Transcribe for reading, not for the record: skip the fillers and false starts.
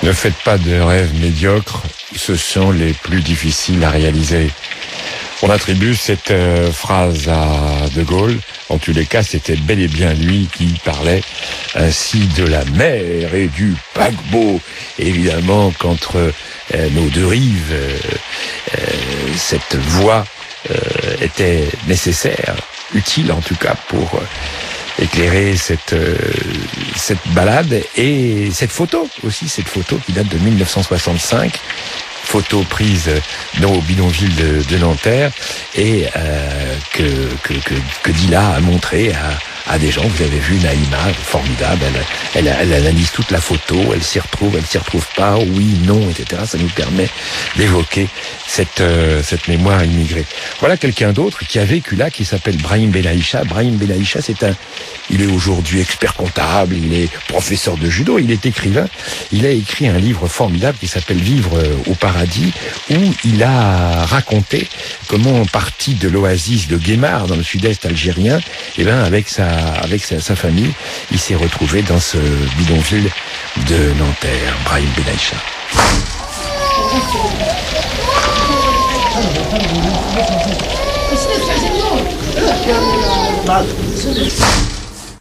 Ne faites pas de rêves médiocres, ce sont les plus difficiles à réaliser. On attribue cette phrase à De Gaulle. En tous les cas, c'était bel et bien lui qui parlait ainsi de la mer et du paquebot. Évidemment, qu'entre nos deux rives, cette voie était nécessaire, utile en tout cas pour éclairer cette balade et cette photo aussi, cette photo qui date de 1965. Photo prise au bidonville de Nanterre et que Dila a montré à des gens. Vous avez vu Naïma, formidable, elle analyse toute la photo, elle s'y retrouve pas, oui, non, etc. Ça nous permet d'évoquer cette mémoire immigrée. Voilà quelqu'un d'autre qui a vécu là, qui s'appelle Brahim Benaïcha. Brahim Benaïcha, il est aujourd'hui expert comptable, il est professeur de judo, il est écrivain. Il a écrit un livre formidable qui s'appelle Vivre au paradis, où il a raconté comment, parti de l'oasis de Guémar, dans le sud-est algérien, avec sa famille, il s'est retrouvé dans ce bidonville de Nanterre. Brahim Benaïcha.